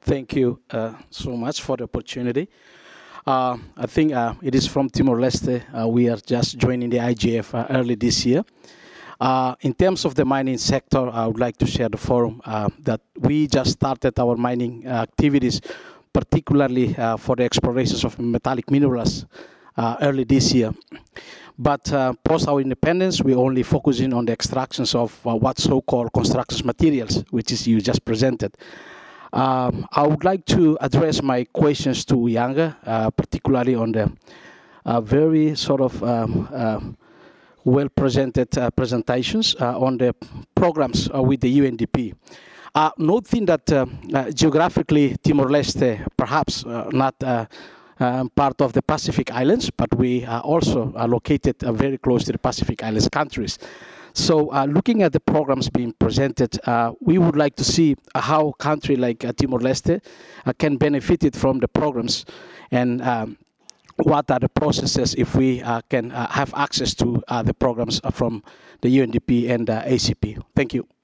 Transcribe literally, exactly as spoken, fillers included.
Thank you uh, so much for the opportunity. Uh, I think uh, it is from Timor-Leste. Uh, we are just joining the I G F uh, early this year. Uh, in terms of the mining sector, I would like to share the forum uh, that we just started our mining uh, activities, particularly uh, for the explorations of metallic minerals uh, early this year. But uh, post our independence, we're only focusing on the extractions of uh, what so-called construction materials, which is you just presented. Um, I would like to address my questions to Yanga, uh, particularly on the uh, very sort of um, uh, well presented uh, presentations uh, on the programs uh, with the U N D P. Uh, noting that uh, uh, geographically Timor-Leste, perhaps uh, not uh, um, part of the Pacific Islands, but we are also uh, located uh, very close to the Pacific Islands countries. So uh, looking at the programs being presented, uh, we would like to see how a country like uh, Timor-Leste uh, can benefit it from the programs and um, what are the processes if we uh, can uh, have access to uh, the programs uh, from the U N D P and uh, A C P. Thank you.